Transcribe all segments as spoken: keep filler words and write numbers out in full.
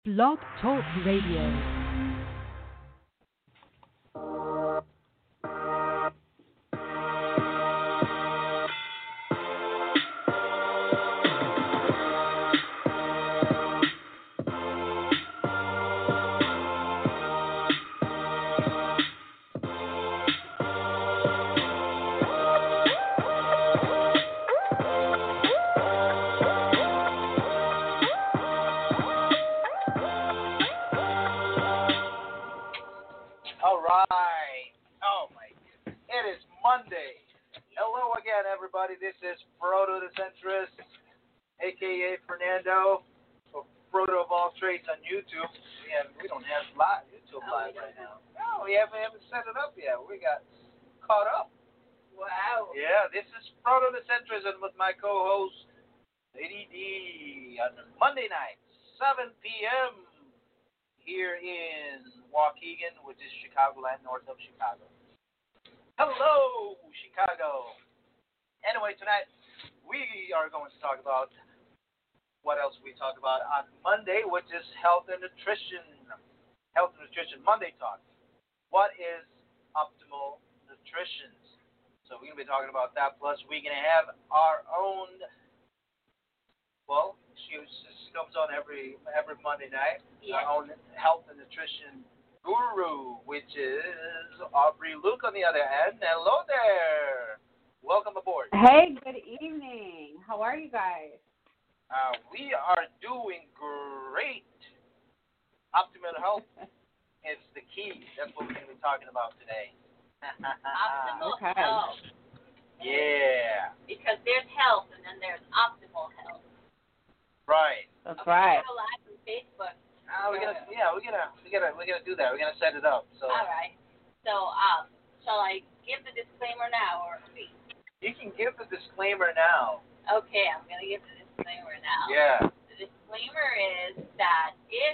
Blog Talk Radio. This is Frodo the Centrist, a k a. Fernando, or Frodo of All Trades on YouTube. Yeah, we don't have live YouTube live right now. No, we haven't, haven't set it up yet. We got caught up. Wow. Yeah, this is Frodo the Centrist and with my co-host, Lady D, on Monday night, seven p.m. here in Waukegan, which is Chicagoland, north of Chicago. Hello, Chicago. Anyway, tonight we are going to talk about what else we talk about on Monday, which is health and nutrition. Health and nutrition Monday talk. What is optimal nutrition? So we're going to be talking about that. Plus, we're going to have our own. Well, she, she comes on every every Monday night. Yes. Our own health and nutrition guru, which is Aubrey Luke on the other end. Hello there. Welcome aboard. Hey, good evening. How are you guys? Uh, we are doing great. Optimal health is the key. That's what we're going to be talking about today. Optimal Okay. health. Yeah. Because there's health and then there's optimal health. Right. That's Okay, right. we're live on Facebook. Uh, we're gonna, yeah, we're gonna, we're gonna, we're gonna do that. We're gonna set it up. So. All right. So, um, shall I give the disclaimer now or wait? You can give the disclaimer now. Okay, I'm gonna give the disclaimer now. Yeah. The disclaimer is that if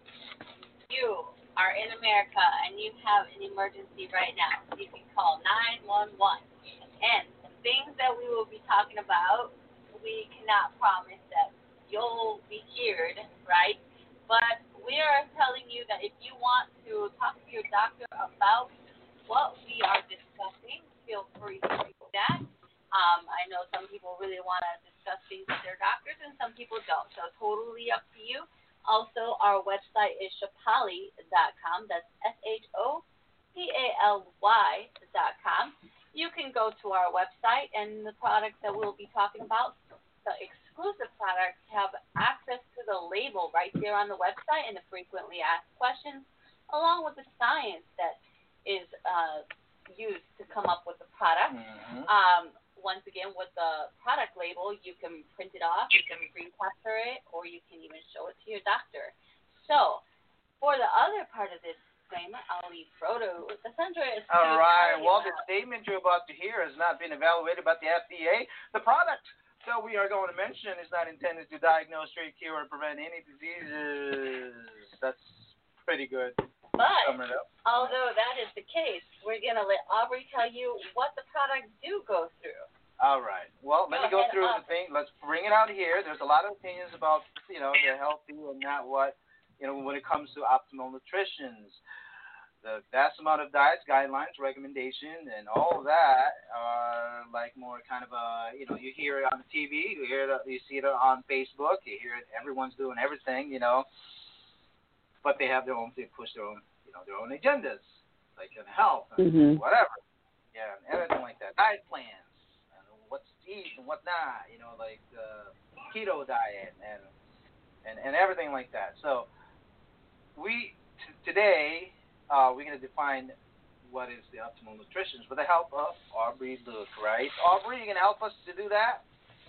you are in America and you have an emergency right now, you can call nine one one. And the things that we will be talking about, we cannot promise that you'll be cured, right? But we are telling you that if you want to talk to your doctor about what we are discussing, feel free to do that. Um, I know some people really want to discuss things with their doctors and some people don't. So totally up to you. Also, our website is shapali dot com. That's S H O P A L Y dot com. You can go to our website and the products that we'll be talking about, the exclusive products, have access to the label right there on the website and the frequently asked questions, along with the science that is uh, used to come up with the product. Mm-hmm. Um, once again, with the product label, you can print it off, you can screen capture it, or you can even show it to your doctor. So, for the other part of this disclaimer, I'll leave Frodo with the centrist. All right. Well, the about. statement you're about to hear has not been evaluated by the F D A. The product that we are going to mention is not intended to diagnose, treat, cure, or prevent any diseases. That's pretty good. But, Sum it up. although that is the case, we're going to let Aubrey tell you what the products do go through. All right. Well, let Go me go ahead, through Aubrey. the thing. Let's bring it out here. There's a lot of opinions about, you know, the healthy and not what, you know, when it comes to optimal nutrition. The vast amount of diets, guidelines, recommendations, and all of that are like more kind of a, you know, you hear it on the T V, you hear it, you see it on Facebook, you hear it, everyone's doing everything, you know, but they have their own, they push their own, you know, their own agendas, like in health and Mm-hmm. whatever, yeah, and everything like that, diet plans, and what's to eat and what not, you know, like the keto diet and and and everything like that. So we t- today. Uh, we're going to define what is the optimal nutrition with the help of Aubrey Luke, right? Aubrey, you going to help us to do that?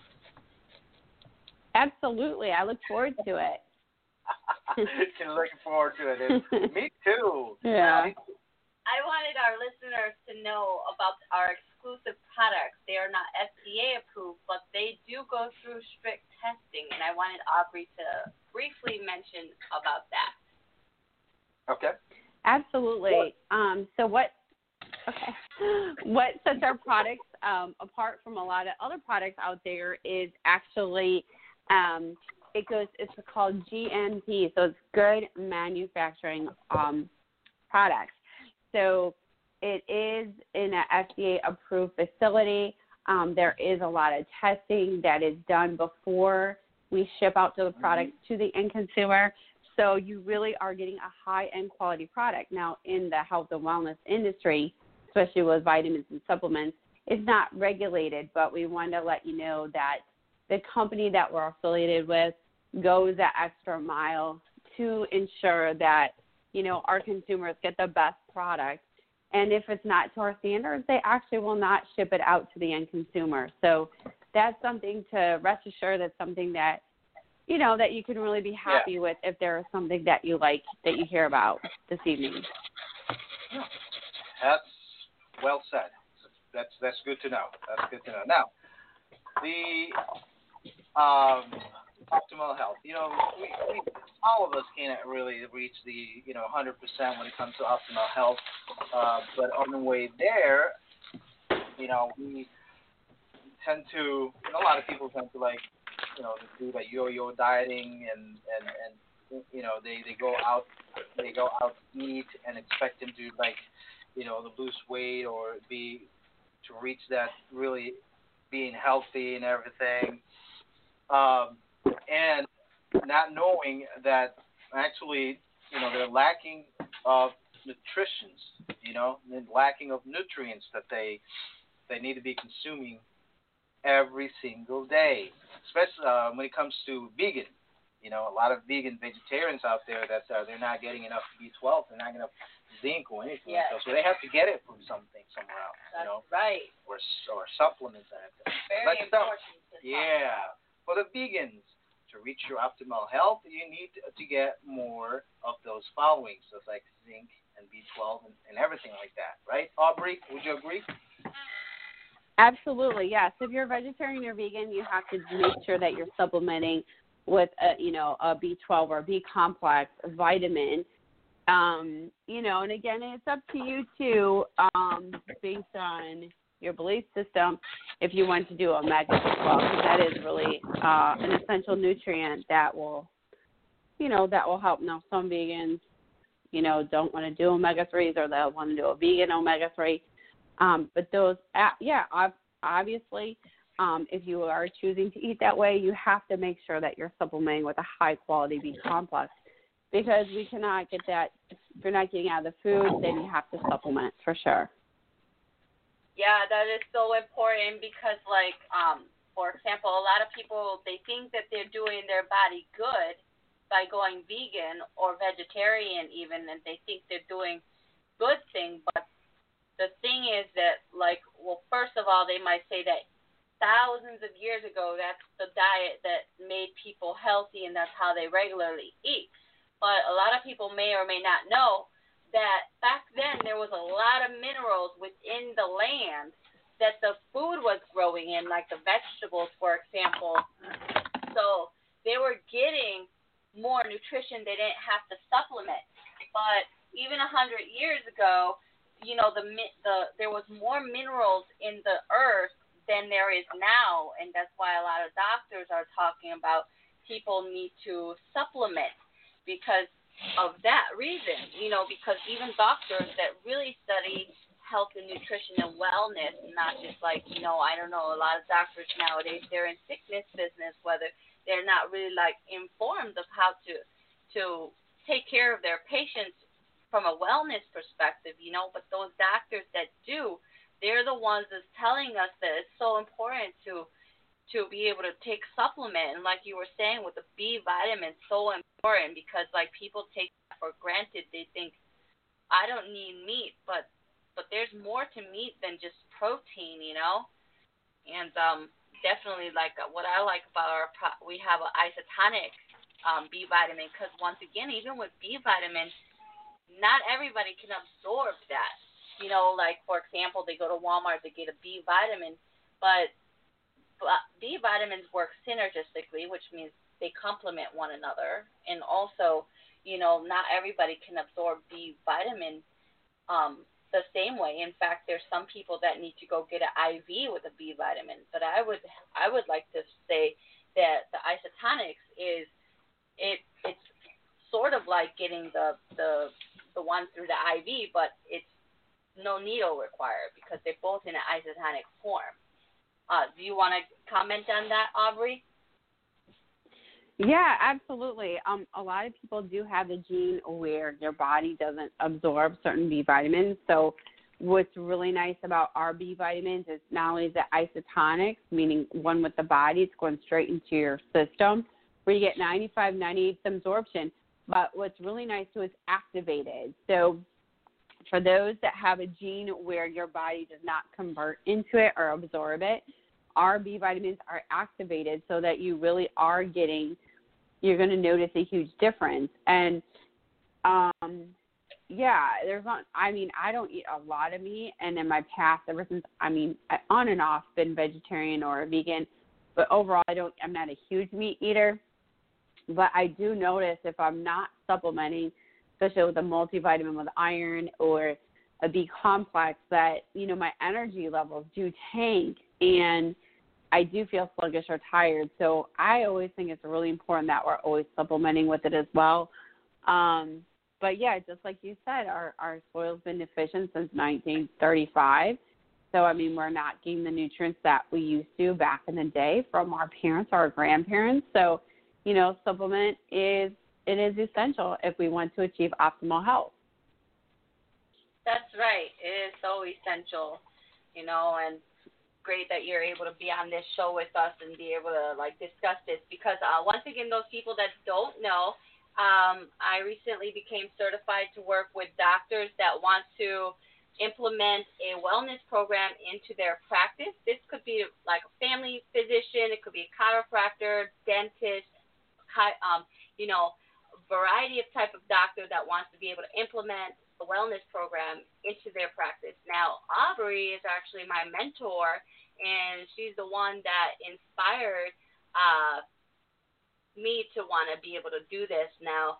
Absolutely. I look forward to it. You're looking forward to it. And me too. Yeah. I wanted our listeners to know about our exclusive products. They are not F D A approved, but they do go through strict testing, and I wanted Aubrey to briefly mention about that. Okay. Absolutely. Um, so what okay. What sets our products um, apart from a lot of other products out there is actually um, it goes. It's called G M P, so it's Good Manufacturing um, Products. So it is in an F D A-approved facility. Um, there is a lot of testing that is done before we ship out to the product to the end consumer. So you really are getting a high-end quality product. Now, in the health and wellness industry, especially with vitamins and supplements, it's not regulated, but we want to let you know that the company that we're affiliated with goes that extra mile to ensure that, you know, our consumers get the best product. And if it's not to our standards, they actually will not ship it out to the end consumer. So that's something to rest assured that's something that, you know, that you can really be happy yeah. with if there is something that you like that you hear about this evening. That's well said. That's that's good to know. That's good to know. Now, the um, optimal health. You know, we, we all of us can't really reach the you know one hundred percent when it comes to optimal health. Uh, but on the way there, you know, we tend to. You know, a lot of people tend to like, you know, do like yo-yo dieting and and and you know they they go out they go out to eat and expect them to like, you know, to lose weight or be to reach that really being healthy and everything, um, and not knowing that actually, you know, they're lacking of nutrition, you know, and lacking of nutrients that they they need to be consuming every single day, especially uh, when it comes to vegan. You know, a lot of vegan vegetarians out there that uh, they're not getting enough B twelve, they're not getting enough zinc or anything Yes. like that, so they have to get it from something somewhere else. That's you know, right. or or supplements. And Very like important. Some, yeah, for the vegans to reach your optimal health, you need to, to get more of those following, so it's like zinc and B twelve and, and everything like that, right? Aubrey, would you agree? Absolutely, yes. If you're vegetarian or vegan, you have to make sure that you're supplementing with a, you know, a B twelve or B complex vitamin. Um, you know, and again, it's up to you too, um, based on your belief system, if you want to do omega twelve, because that is really uh, an essential nutrient that will, you know, that will help. Now, some vegans, you know, don't want to do omega threes, or they'll want to do a vegan omega three. Um, but those, yeah, obviously, um, if you are choosing to eat that way, you have to make sure that you're supplementing with a high-quality B complex, because we cannot get that. If you're not getting out of the food, then you have to supplement for sure. Yeah, that is so important because, like, um, for example, a lot of people, they think that they're doing their body good by going vegan or vegetarian even, and they think they're doing good thing. But the thing is that, like, well, first of all, they might say that thousands of years ago, that's the diet that made people healthy and that's how they regularly eat. But a lot of people may or may not know that back then there was a lot of minerals within the land that the food was growing in, like the vegetables, for example. So they were getting more nutrition. They didn't have to supplement. But even a hundred years ago, you know, the the there was more minerals in the earth than there is now, and that's why a lot of doctors are talking about people need to supplement because of that reason, you know, because even doctors that really study health and nutrition and wellness, not just like, you know, I don't know, a lot of doctors nowadays, they're in sickness business, whether they're not really like informed of how to to take care of their patients from a wellness perspective, you know, but those doctors that do, they're the ones that's telling us that it's so important to to be able to take supplement. And like you were saying with the B vitamin, so important because like people take that for granted. They think, I don't need meat, but but there's more to meat than just protein, you know. And um, definitely like what I like about our pro- we have an isotonic um, B vitamin because once again, even with B vitamin, not everybody can absorb that. You know, like, for example, they go to Walmart to get a B vitamin, but B vitamins work synergistically, which means they complement one another. And also, you know, not everybody can absorb B vitamin um, the same way. In fact, there's some people that need to go get an I V with a B vitamin. But I would I would like to say the the isotonics is it it's sort of like getting the the the one through the I V, but it's no needle required because they're both in an isotonic form. Uh, do you want to comment on that, Aubrey? Yeah, absolutely. Um, a lot of people do have the gene where their body doesn't absorb certain B vitamins. So what's really nice about our B vitamins is not only is it isotonics, meaning one with the body, it's going straight into your system, where you get ninety-five, ninety-eight absorption. But what's really nice too is activated. So for those that have a gene where your body does not convert into it or absorb it, our B vitamins are activated so that you really are getting, you're going to notice a huge difference. And, um, yeah, there's not, I mean, I don't eat a lot of meat. And in my past, ever since, I mean, I, on and off been vegetarian or vegan, but overall, I don't, I'm not a huge meat eater. But I do notice if I'm not supplementing, especially with a multivitamin with iron or a B complex, that, you know, my energy levels do tank and I do feel sluggish or tired. So I always think it's really important that we're always supplementing with it as well. Um, but, yeah, just like you said, our, our soil's been deficient since nineteen thirty-five. So, I mean, we're not getting the nutrients that we used to back in the day from our parents or our grandparents. So, you know, supplement is it is essential if we want to achieve optimal health. That's right. It is so essential, you know, and great that you're able to be on this show with us and be able to, like, discuss this because, uh, once again, those people that don't know, um, I recently became certified to work with doctors that want to implement a wellness program into their practice. This could be like a family physician. It could be a chiropractor, dentist, um, you know, variety of type of doctor that wants to be able to implement a wellness program into their practice. Now, Aubrey is actually my mentor, and she's the one that inspired uh, me to want to be able to do this. Now,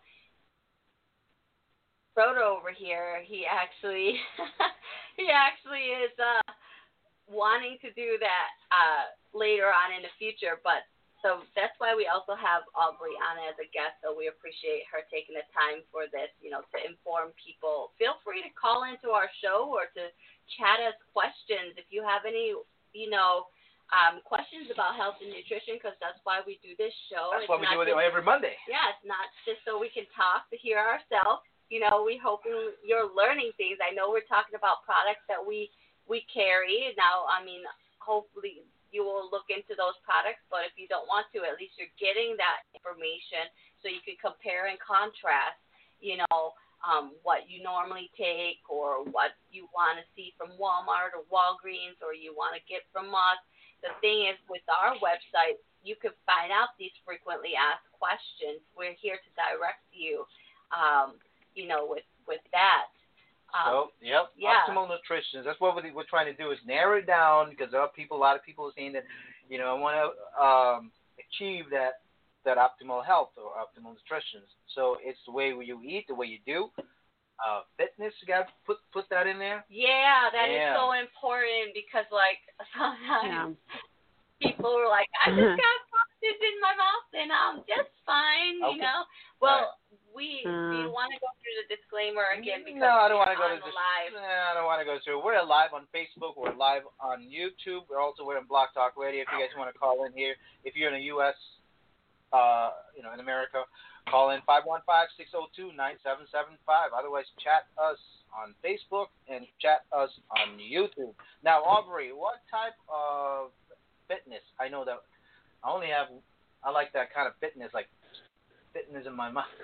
Frodo over here, he actually, he actually is uh, wanting to do that uh, later on in the future, but so that's why we also have Aubrey on as a guest, so we appreciate her taking the time for this, you know, to inform people. Feel free to call into our show or to chat us questions if you have any, you know, um, questions about health and nutrition, because that's why we do this show. That's it's why we do it just, every Monday. Yeah, it's not just so we can talk to hear ourselves. You know, we hope you're learning things. I know we're talking about products that we, we carry. Now, I mean, hopefully you will look into those products, but if you don't want to, at least you're getting that information so you can compare and contrast, you know, um, what you normally take or what you want to see from Walmart or Walgreens or you want to get from us. The thing is, with our website, you can find out these frequently asked questions. We're here to direct you, um, you know, with, with that. Um, so, yep, yeah. Optimal nutrition. That's what we're trying to do is narrow it down because there are people, a lot of people are saying that, you know, I want to um, achieve that that optimal health or optimal nutrition. So it's the way you eat, the way you do. Uh, fitness, you got to put, put that in there. Yeah, that yeah. is so important because, like, sometimes Yeah. people are like, I just got sausage in my mouth and I'm just fine, okay. you know. Well, right. we uh, do you want to go through the disclaimer again because no, I don't we're want to go on to the this. live. No, I don't want to go through. We're live on Facebook. We're live on YouTube. We're also we're on Blog Talk Radio. If you guys want to call in here, if you're in the U S, uh, you know, in America, call in five one five, six zero two, nine seven seven five. Otherwise, chat us on Facebook and chat us on YouTube. Now, Aubrey, what type of fitness? I know that I only have. I like that kind of fitness, like fitness in my mouth.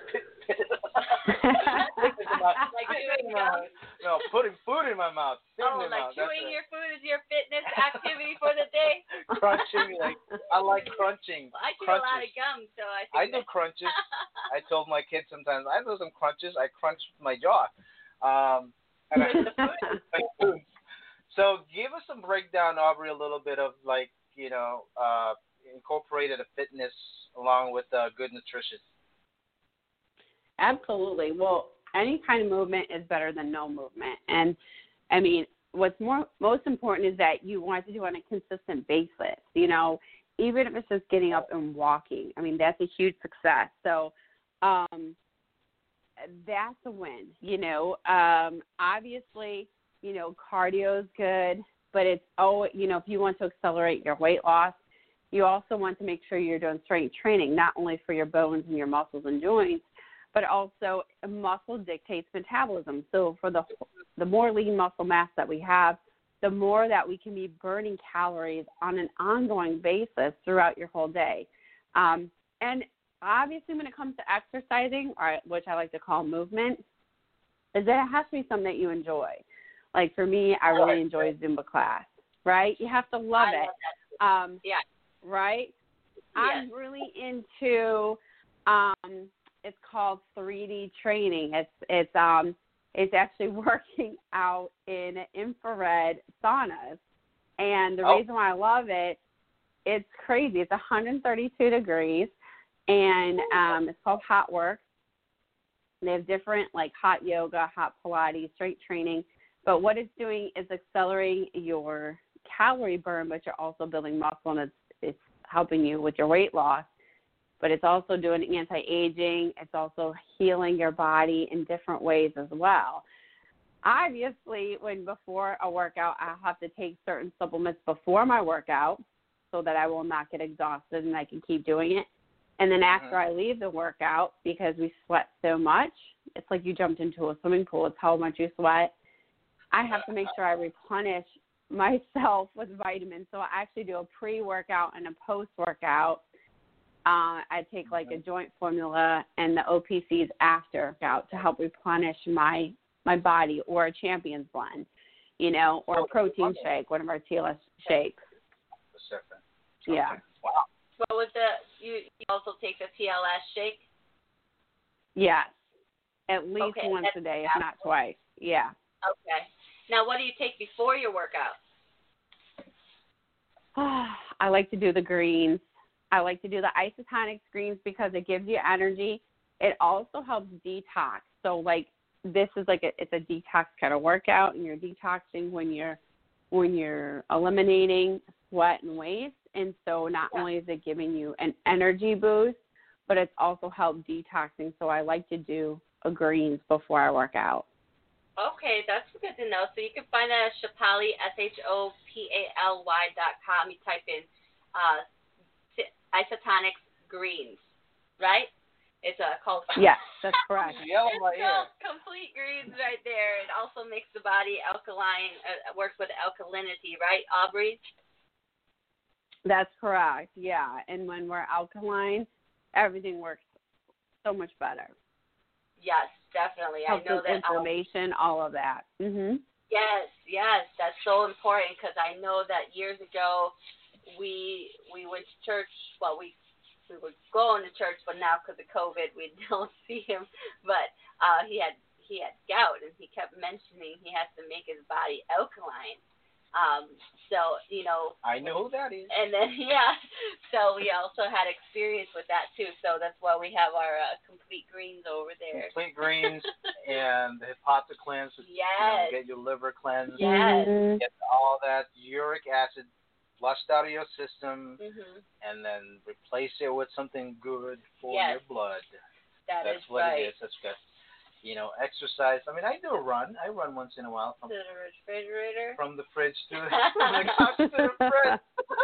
Like chewing gum? No, putting food in my mouth. Oh, in like mouth. chewing your food is your fitness activity for the day? Crunching, like I like crunching. Well, I chew crunches. a lot of gum, so I think I do crunches. I told my kids sometimes I do some crunches. I crunch my jaw. Um, and I, so give us some breakdown, Aubrey, a little bit of like you know uh, incorporated a fitness along with uh, good nutrition. Absolutely. Well, any kind of movement is better than no movement. And, I mean, what's more most important is that you want to do on a consistent basis. You know, even if it's just getting up and walking, I mean, that's a huge success. So um, that's a win, you know. Um, obviously, you know, cardio is good, but it's, oh, you know, if you want to accelerate your weight loss, you also want to make sure you're doing strength training, not only for your bones and your muscles and joints, but also muscle dictates metabolism. So for the the more lean muscle mass that we have, the more that we can be burning calories on an ongoing basis throughout your whole day. Um, and obviously when it comes to exercising, or which I like to call movement, is that it has to be something that you enjoy. Like for me, I really enjoy Zumba class, right? You have to love I it. love Um, yeah. Right? Yes. I'm really into, um, it's called three D training. It's, it's, um, it's actually working out in infrared saunas. And the Oh. reason why I love it, it's crazy. It's one hundred thirty-two degrees, and um, it's called Hot Work. They have different, like, hot yoga, hot Pilates, strength training. But what it's doing is accelerating your calorie burn, but you're also building muscle, and it's, it's helping you with your weight loss. But it's also doing anti-aging. It's also healing your body in different ways as well. Obviously, when before a workout, I have to take certain supplements before my workout so that I will not get exhausted and I can keep doing it. And then Mm-hmm. after I leave the workout, because we sweat so much, it's like you jumped into a swimming pool. It's how much you sweat. I have to make sure I replenish myself with vitamins. So I actually do a pre-workout and a post-workout. Uh, I take like a joint formula and the O P Cs after workout to help replenish my my body, or a Champions blend, you know, or a protein shake, one of our T L S shakes. Pacific. Yeah. Wow. What was the, you, you also take the T L S shake? Yes. At least Okay, once a day, if not twice. Yeah. Okay. Now, what do you take before your workout? I like to do the greens. I like to do the isotonic greens because it gives you energy. It also helps detox. So, like, this is like a, it's a detox kind of workout, and you're detoxing when you're when you're eliminating sweat and waste. And so not Yeah. only is it giving you an energy boost, but it's also helped detoxing. So I like to do a greens before I work out. Okay, that's good to know. So you can find that at Shopali, S H O P A L Y dot com. You type in uh, isotonics greens, right? It's uh, called. Yes, that's correct. Yellow my It's ear. called Complete Greens right there. It also makes the body alkaline, uh, works with alkalinity, right, Aubrey? That's correct, yeah. And when we're alkaline, everything works so much better. Yes, definitely. I Helps know with that. Um, inflammation, all of that. Mhm. yes, yes, that's so important because I know that years ago we we went to church. Well, we we were going to church, but now because of COVID, we don't see him. But uh, he had he had gout, and he kept mentioning he has to make his body alkaline. Um, so you know. I know who that is. And then yeah, so we also had experience with that too. So that's why we have our uh, Complete Greens over there. Complete greens and the Hepata cleanse. Which, Yes. You know, get your liver cleansed. Yes. Mhm. Get all that uric acid flushed out of your system, Mhm. and then replace it with something good for Yes. your blood. That That's is what right. it is. That's good. You know, exercise. I mean, I do a run. I run once in a while from To the refrigerator. from the fridge to from the couch to the fridge.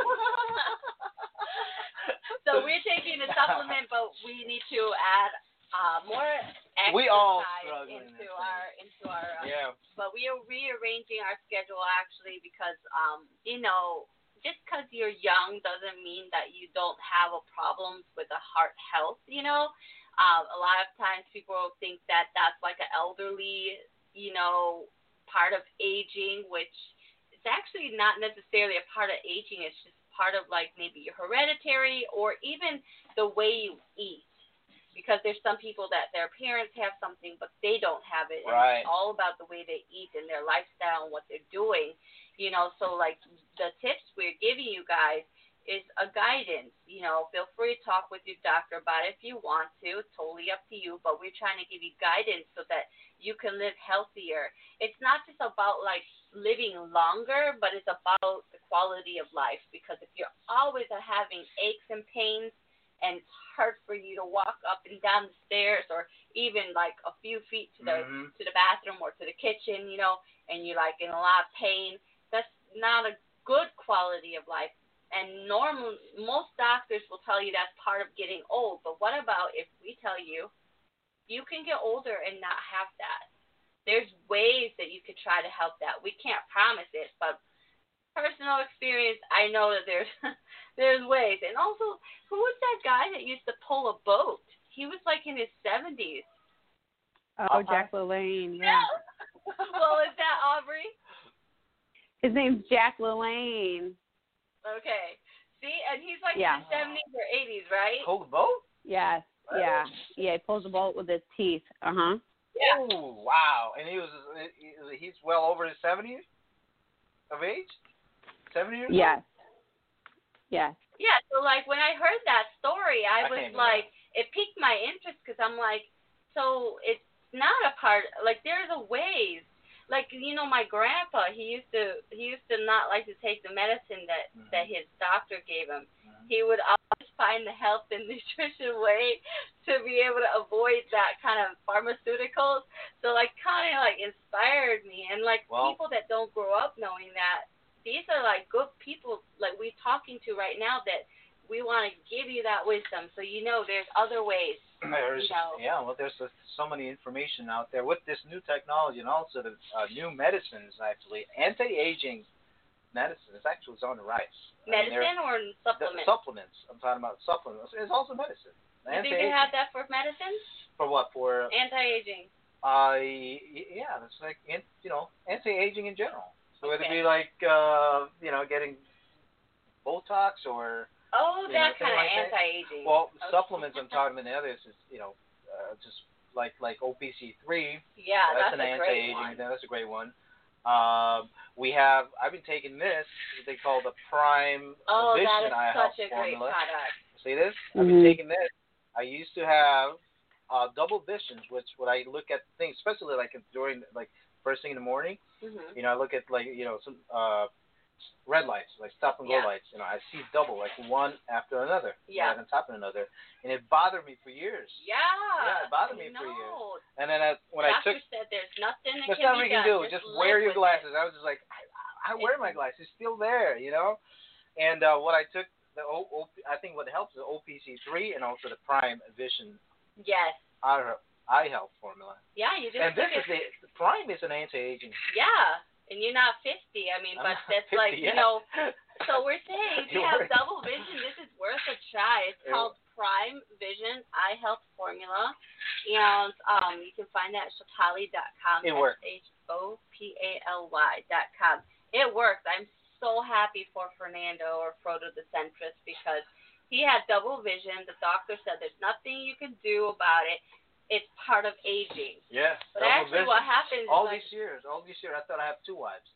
So we're taking a supplement, but we need to add uh, more exercise We all struggle in into this our into our. Uh, Yeah. But we are rearranging our schedule actually because um you know just because you're young doesn't mean that you don't have a problem with the heart health. You know, um, a lot of times people think that that's like an elderly you know part of aging, which it's actually not necessarily a part of aging. It's just part of like maybe your hereditary or even the way you eat. Because there's some people that their parents have something but they don't have it. And Right. it's all about the way they eat and their lifestyle and what they're doing. You know, so like the tips we're giving you guys is a guidance. You know, feel free to talk with your doctor about it if you want to. It's totally up to you. But we're trying to give you guidance so that you can live healthier. It's not just about like living longer, but it's about the quality of life. Because if you're always having aches and pains, and it's hard for you to walk up and down the stairs, or even like a few feet to the mm-hmm. to the bathroom or to the kitchen, you know, and you're like in a lot of pain, that's not a good quality of life. And normal, most doctors will tell you that's part of getting old. But what about if we tell you you can get older and not have that? There's ways that you could try to help that. We can't promise it, but personal experience, I know that there's there's ways. And also, who was that guy that used to pull a boat? He was like in his seventies. Oh, Jack LaLanne, yeah. Well, is that Aubrey? His name's Jack LaLanne. Okay. See, and he's like yeah. in his seventies or eighties, right? Pull the boat? Yes, yeah. Yeah, he pulls the boat with his teeth. Uh-huh. Yeah. Oh, wow. And he was, he's well over his seventies of age? seventy years Yes. old? Yes. Yeah, so like when I heard that story, I, I was can't like, it piqued my interest because I'm like, so it's not a part, like there's a ways. Like, you know, my grandpa, he used to he used to not like to take the medicine that, mm-hmm. that his doctor gave him. Mm-hmm. He would always find the health and nutrition way to be able to avoid that kind of pharmaceuticals. So, like, kind of, like, inspired me. And, like, well, people that don't grow up knowing that, these are, like, good people, like, we're talking to right now that we want to give you that wisdom so you know there's other ways. There's, you know. Yeah, well, there's uh, so many information out there with this new technology and also the uh, new medicines, actually. Anti-aging medicine is actually on the rise. Medicine I mean, or supplements? Supplements. I'm talking about supplements. It's also medicine. You think they have that for medicine? For what? For anti-aging. Uh, yeah, it's like, you know, anti-aging in general. So okay. it'd be like, uh, you know, getting Botox or... Oh, that know, kind of like anti-aging. That. Well, okay. supplements I'm talking about the others is, you know, uh, just like like O P C three. Yeah, that's, that's an a great anti-aging. one. That's a great one. Um, we have, I've been taking this, they call the Prime oh, Vision that is Eye such Health a great formula. product. See this? Mm-hmm. I've been taking this. I used to have uh, double visions, which when I look at things, especially like during, like, first thing in the morning, mm-hmm. you know, I look at, like, you know, some, uh, red lights, like stop and go yeah. lights. You know, I see double, like one after another, yeah, right on top of another, and it bothered me for years. Yeah, yeah, it bothered me no. for years. And then I, when Doctor I took, said there's nothing that there's can nothing be you can done. do. Just, Just wear your glasses. It. I was just like, I, I wear my glasses. It's still there, you know. And uh, what I took, the o, o, I think what helps is O P C three and also the Prime Vision. Yes. Eye, eye Health formula. Yeah, you just. And this it. is the, the Prime is an anti-aging. Yeah. And you're not fifty. I mean, I'm but that's fifty like, yet. you know, so we're saying if you have You're... double vision, this is worth a try. It's it called Prime Vision Eye Health Formula. And um, you can find that at Shopali dot com. It works. S H O P A L Y dot com. It works. I'm so happy for Fernando or Frodo DeCentris because he had double vision. The doctor said there's nothing you can do about it. It's part of aging. Yeah. But actually vision. what happens all is these like, years, all these years, I thought I have two wives.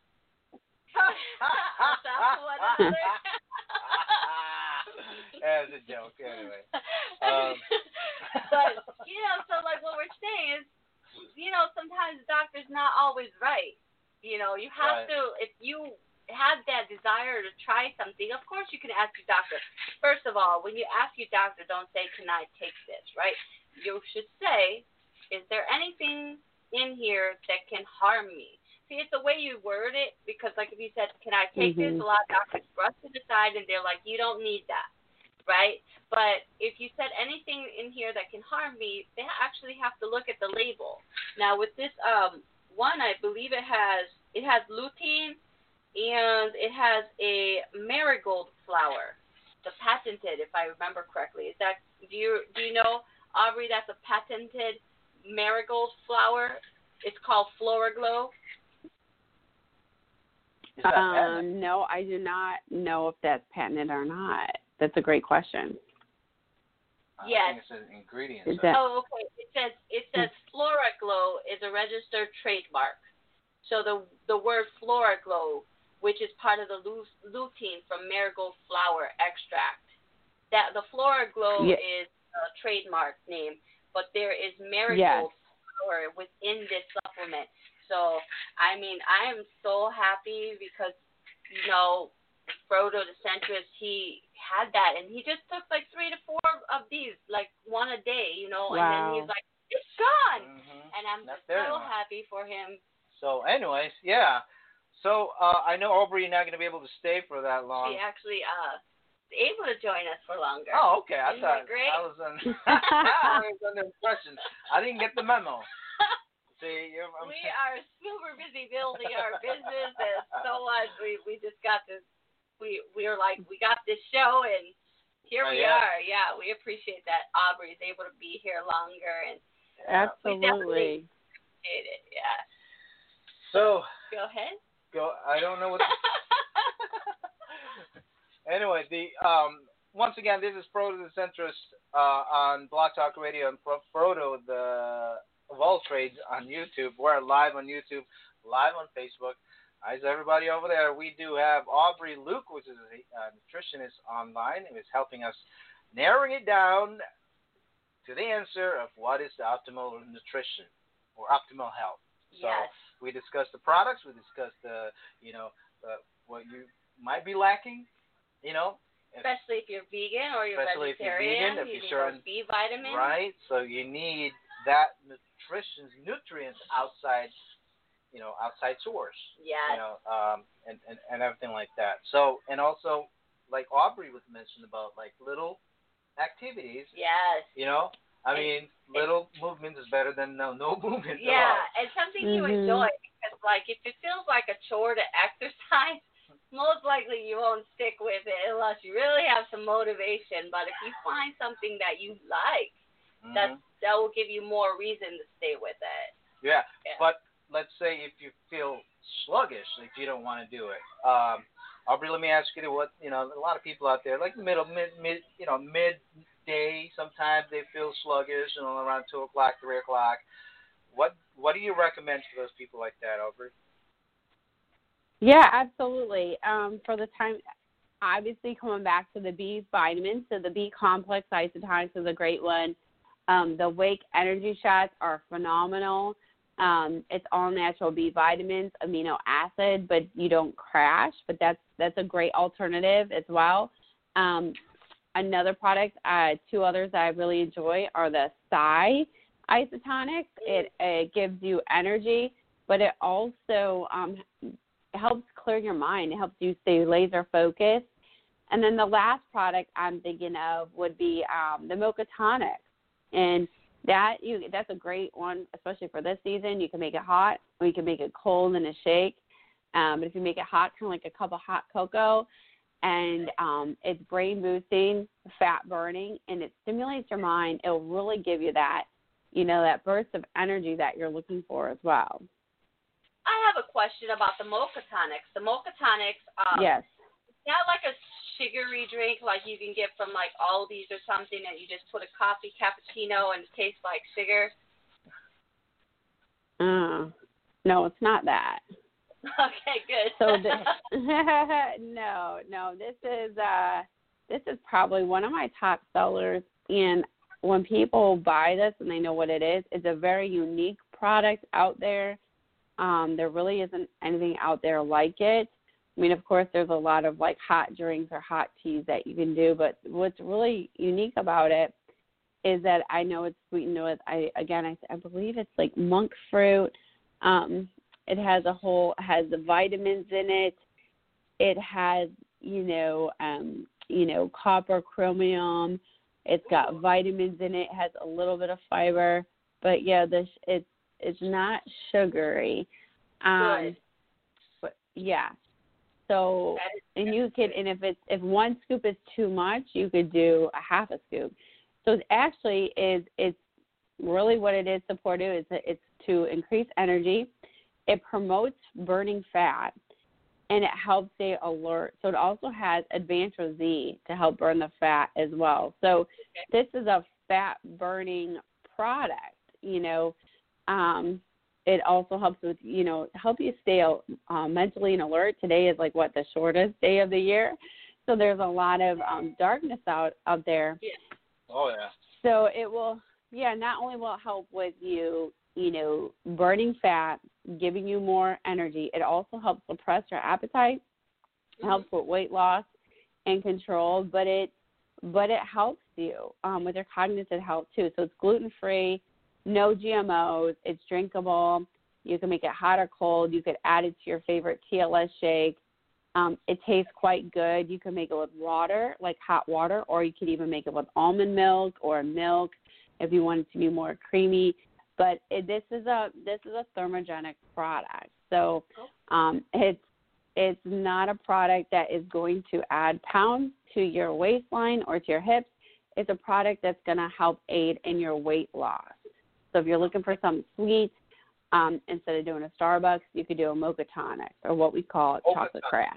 That's a joke, anyway. Um. But, you know, so like what we're saying is, you know, sometimes the doctor's not always right. You know, you have right. to, if you have that desire to try something, of course you can ask your doctor. First of all, when you ask your doctor, don't say, can I take this, right? You should say, is there anything in here that can harm me? See, it's the way you word it, because like if you said, can I take mm-hmm. this, a lot of doctors brush it aside and they're like, you don't need that, right? But if you said anything in here that can harm me, they actually have to look at the label. Now with this um one, I believe it has, it has lutein and it has a marigold flower, the patented, if I remember correctly. Is that, do you, do you know, Aubrey, that's a patented marigold flower. It's called FloraGlow. Um, no, I do not know if that's patented or not. That's a great question. I yes. think it's an ingredient. Is that... Oh, okay. It says it says FloraGlow is a registered trademark. So the the word FloraGlow, which is part of the lutein from marigold flower extract, that the FloraGlow yeah. is a trademark name, but there is marigold yes. flower within this supplement. So, I mean, I am so happy because, you know, Frodo DeCentris, he had that, and he just took like three to four of these, like one a day, you know, Wow. and then he's like, it's gone. Mm-hmm. And I'm Not so there anymore. happy for him. So, anyways, yeah. So, uh, I know, Aubrey, you're not going to be able to stay for that long. She actually uh was able to join us for longer. Oh, okay. I Isn't thought that great? I was on. I was under impression. I didn't get the memo. See, you're, I'm, We are super busy building our business. There's so much. We we just got this. We we were like, we got this show, and here Oh, we yeah. are. Yeah, we appreciate that Aubrey is able to be here longer, and Absolutely. appreciate it. Yeah. So Go ahead. go. I don't know what. Anyway, the um once again, this is Frodo DeCentris uh, on Blog Talk Radio and Fro- Frodo the of all trades on YouTube. We're live on YouTube, live on Facebook. Hi, to everybody over there. We do have Aubrey Luke, which is a, a nutritionist online, who is helping us narrowing it down to the answer of what is the optimal nutrition or optimal health. So Yes. we discussed the products. We discussed the, you know, uh, what you might be lacking, you know. Especially if you're vegan or you're Especially if you're vegetarian, vegan, if you you're need certain- those B vitamins. Right? So you need that nutrition, nutrients outside, you know, outside source. Yes. You know, um, and, and, and everything like that. So, and also, like Aubrey was mentioned about, like, little activities, Yes. you know. I It- mean, little movement is better than no, no movement at Yeah, all. it's something you Mhm. enjoy because, like, if it feels like a chore to exercise, most likely you won't stick with it unless you really have some motivation. But if you find something that you like, Mhm. that that will give you more reason to stay with it. Yeah. Yeah. But let's say if you feel sluggish, if you don't want to do it. Um, Aubrey, let me ask you what, you know, a lot of people out there, like middle, mid, mid, you know, midday, sometimes they feel sluggish, you know, around two o'clock, three o'clock. What What do you recommend for those people like that, Aubrey? Yeah, absolutely. Um, for the time, obviously coming back to the B vitamins, so the B complex isotonics is a great one. Um, the Wake Energy Shots are phenomenal. Um, it's all natural B vitamins, amino acid, but you don't crash. But that's that's a great alternative as well. Um, another product, uh, two others that I really enjoy are the Psi isotonics. It it gives you energy, but it also um, helps clear your mind. It helps you stay laser focused. And then the last product I'm thinking of would be um, the Mocha Tonic. And that you that's a great one, especially for this season. You can make it hot, or you can make it cold in a shake. Um, but if you make it hot, kind of like a cup of hot cocoa, and um, it's brain boosting, fat burning, and it stimulates your mind. It'll really give you that, you know, that burst of energy that you're looking for as well. I have a question about the Mocha Tonics. The Mocha Tonics, um, Yes. it's not like a sugary drink like you can get from like Aldi's or something that you just put a coffee cappuccino and it tastes like sugar. Uh, no, it's not that. Okay, good. So the, no, no, this is uh, this is probably one of my top sellers. And when people buy this and they know what it is, it's a very unique product out there. Um, there really isn't anything out there like it. I mean, of course, there's a lot of like hot drinks or hot teas that you can do, but what's really unique about it is that I know it's sweetened with, I again, I, I believe it's like monk fruit. Um, it has a whole, has the vitamins in it. It has, you know, um, you know, copper, chromium. It's got vitamins in it. It has a little bit of fiber, but yeah, this it's it's not sugary. Um, Good. But yeah. So, and you could, and if it's if one scoop is too much, you could do a half a scoop. So it actually is it's really what it is to do is it's to increase energy. It promotes burning fat, and it helps stay alert. So it also has Advantra Z to help burn the fat as well. So this is a fat burning product. You know, um, it also helps with, you know, help you stay uh, mentally and alert. Today is like what, the shortest day of the year. So there's a lot of um, darkness out, out there. Yeah. Oh, yeah. So it will, yeah, not only will it help with you, you know, burning fat, giving you more energy. It also helps suppress your appetite, mm-hmm. helps with weight loss and control, but it but it helps you um, with your cognitive health too. So it's gluten-free, no G M Os, it's drinkable. You can make it hot or cold. You could add it to your favorite T L S shake. Um, it tastes quite good. You can make it with water, like hot water, or you could even make it with almond milk or milk if you want it to be more creamy. But it, this is a this is a thermogenic product, so um, it's it's not a product that is going to add pounds to your waistline or to your hips. It's a product that's going to help aid in your weight loss. So if you're looking for something sweet, um, instead of doing a Starbucks, you could do a mocha tonic, or what we call oh, chocolate crack.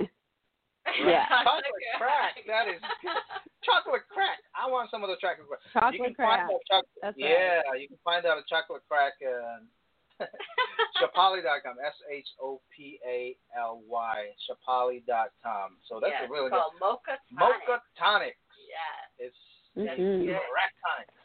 Yeah, chocolate crack. That is good. Chocolate crack. I want some of the chocolate crack. Chocolate you can crack. Find that chocolate, That's yeah, right. You can find out a chocolate crack on Shapali dot com. S H O P A L Y. Shapali dot com. So that's yeah, a really it's called good. Mocha Tonic. Mocha Tonic. Yeah. It's mm-hmm. crack tonics.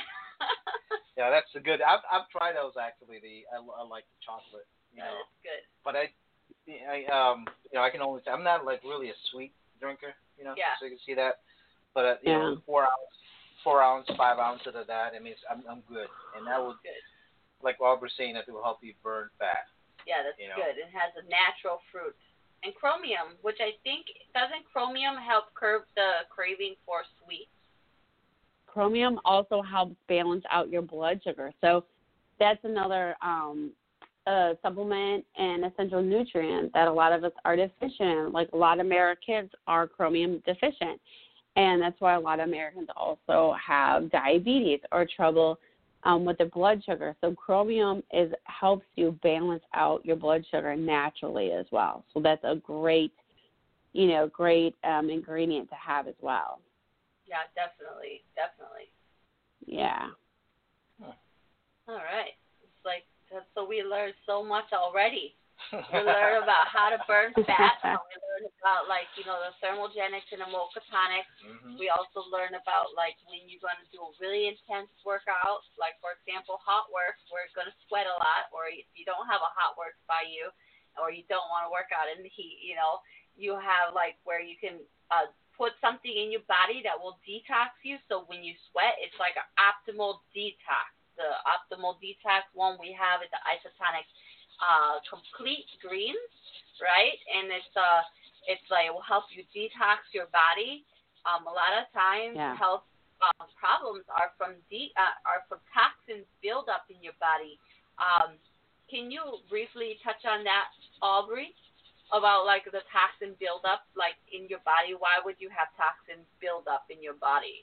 Yeah, that's a good. I've I've tried those actually. The I, I like the chocolate. You that know, is good. But I, I um you know I can only I'm not like really a sweet drinker. You know, yeah. so you can see that. But uh, you yeah. know, four ounce, four ounce, five ounces of that. I mean, it's, I'm I'm good, and that would good. Like Barbara's saying, that will help you burn fat. Yeah, that's you know? good. It has a natural fruit and chromium, which I think doesn't chromium help curb the craving for sweets. Chromium also helps balance out your blood sugar. So that's another um, uh, supplement and essential nutrient that a lot of us are deficient in. Like a lot of Americans are chromium deficient. And that's why a lot of Americans also have diabetes or trouble um, with their blood sugar. So chromium is helps you balance out your blood sugar naturally as well. So that's a great, you know, great um, ingredient to have as well. Yeah, definitely, definitely. Yeah. Huh. All right. It's like, so we learned so much already. We learned about how to burn fat. We learned about, like, you know, the thermogenics and the mocha tonics. Mm-hmm. We also learned about, like, when you're going to do a really intense workout, like, for example, hot work, where you're going to sweat a lot, or if you don't have a hot work by you, or you don't want to work out in the heat, you know, you have, like, where you can uh, put something in your body that will detox you. So when you sweat, it's like an optimal detox. The optimal detox one we have is the Isotonic uh, Complete Greens, right? And it's uh, it's like it will help you detox your body. Um, a lot of times, yeah. health um, problems are from de- uh, are from toxins build up in your body. Um, can you briefly touch on that, Aubrey? About like the toxin buildup, like in your body. Why would you have toxins build up in your body?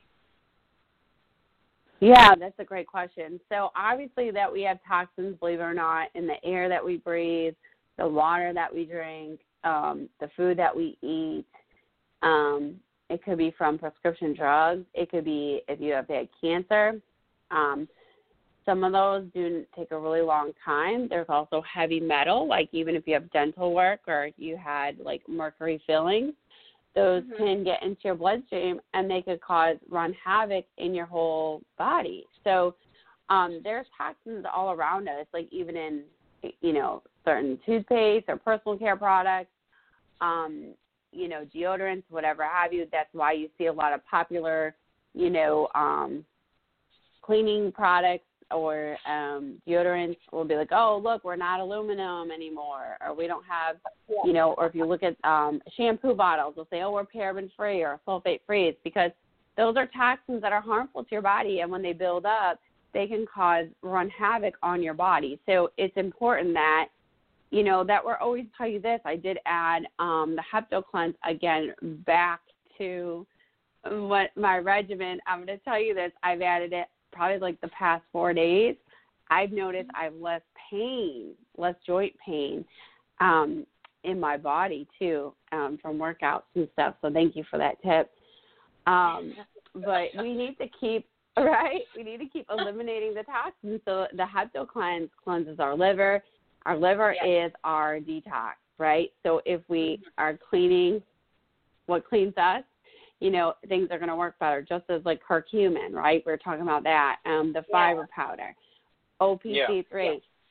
Yeah, that's a great question. So obviously that we have toxins, believe it or not, in the air that we breathe, the water that we drink, um, the food that we eat. Um, it could be from prescription drugs. It could be if you have had cancer. Um, Some of those do take a really long time. There's also heavy metal, like even if you have dental work or you had like mercury fillings, those mm-hmm. can get into your bloodstream and they could cause run havoc in your whole body. So um, there's toxins all around us, like even in, you know, certain toothpaste or personal care products, um, you know, deodorants, whatever have you. That's why you see a lot of popular, you know, um, cleaning products or um, deodorants will be like, oh, look, we're not aluminum anymore, or we don't have, you know, or if you look at um, shampoo bottles, they'll say, oh, we're paraben-free or sulfate-free. It's because those are toxins that are harmful to your body, and when they build up, they can cause, run havoc on your body. So it's important that, you know, that we're always tell you this. I did add um, the Hepto Cleanse, again, back to what my regimen. I'm going to tell you this. I've added it probably like the past four days. I've noticed I have less pain, less joint pain um, in my body, too, um, from workouts and stuff. So thank you for that tip. Um, but we need to keep, right, we need to keep eliminating the toxins. So the Hepto Cleanse cleanses our liver. Our liver yes. is our detox, right? So if we are cleaning what cleans us, you know, things are going to work better, just as like curcumin, right? We we're talking about that. Um, the fiber yeah. powder, O P C three. Yeah.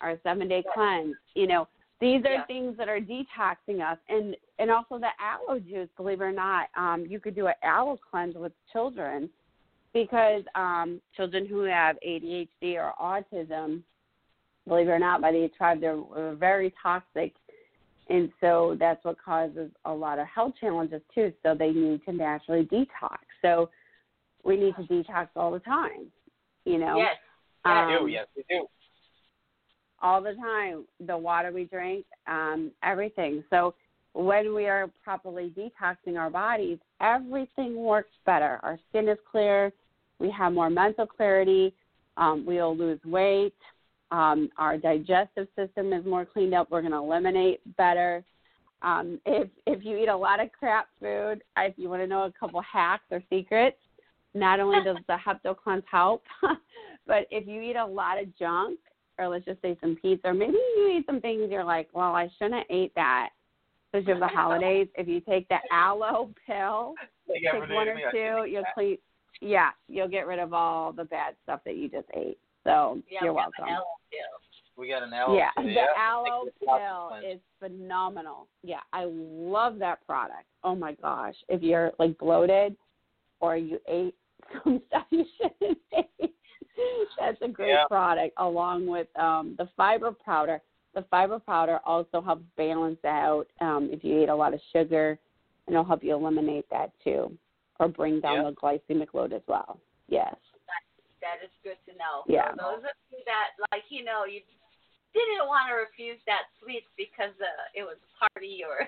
our seven-day cleanse. You know, these are Yeah. things that are detoxing us. And, and also the aloe juice, believe it or not, um, you could do an aloe cleanse with children because um, children who have A D H D or autism, believe it or not, by the tribe, they're very toxic. And so that's what causes a lot of health challenges, too. So they need to naturally detox. So we need to detox all the time, you know. Yes. Um, We do, yes, we do. all the time, the water we drink, um, everything. So when we are properly detoxing our bodies, everything works better. Our skin is clear. We have more mental clarity. Um, we'll lose weight. Um, our digestive system is more cleaned up. We're going to eliminate better. Um, if if you eat a lot of crap food, if you want to know a couple hacks or secrets, not only does the Hepto Cleanse help, but if you eat a lot of junk, or let's just say some pizza, or maybe you eat some things you're like, well, I shouldn't have ate that, especially of the holidays. If you take the aloe pill, Like take every day one to or me, I two, think you'll that. clean. Yeah, you'll get rid of all the bad stuff that you just ate. So Yeah, you're we got welcome. the aloe pill. We got an aloe. Yeah, too, the yeah. aloe Take the toxic pill cleanse. is phenomenal. Yeah, I love that product. Oh my gosh, if you're like bloated or you ate some stuff you shouldn't eat, that's a great Yeah. product. Along with um, the fiber powder. The fiber powder also helps balance out um, if you eat a lot of sugar, and it'll help you eliminate that too, or bring down Yeah. the glycemic load as well. Yes. That is good to know. Yeah. So those of you that, like, you know, you didn't want to refuse that sweets because uh, it was a party or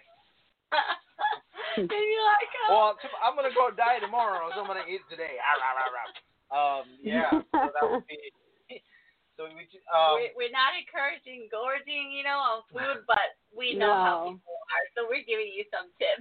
and you're like, oh. Well, t- I'm going to go die tomorrow, so I'm going to eat today. Ah, rah, rah, rah. Um, yeah, so that would be. So we, um, we're, we're not encouraging gorging, you know, on food, but we know how No. people are, so we're giving you some tips.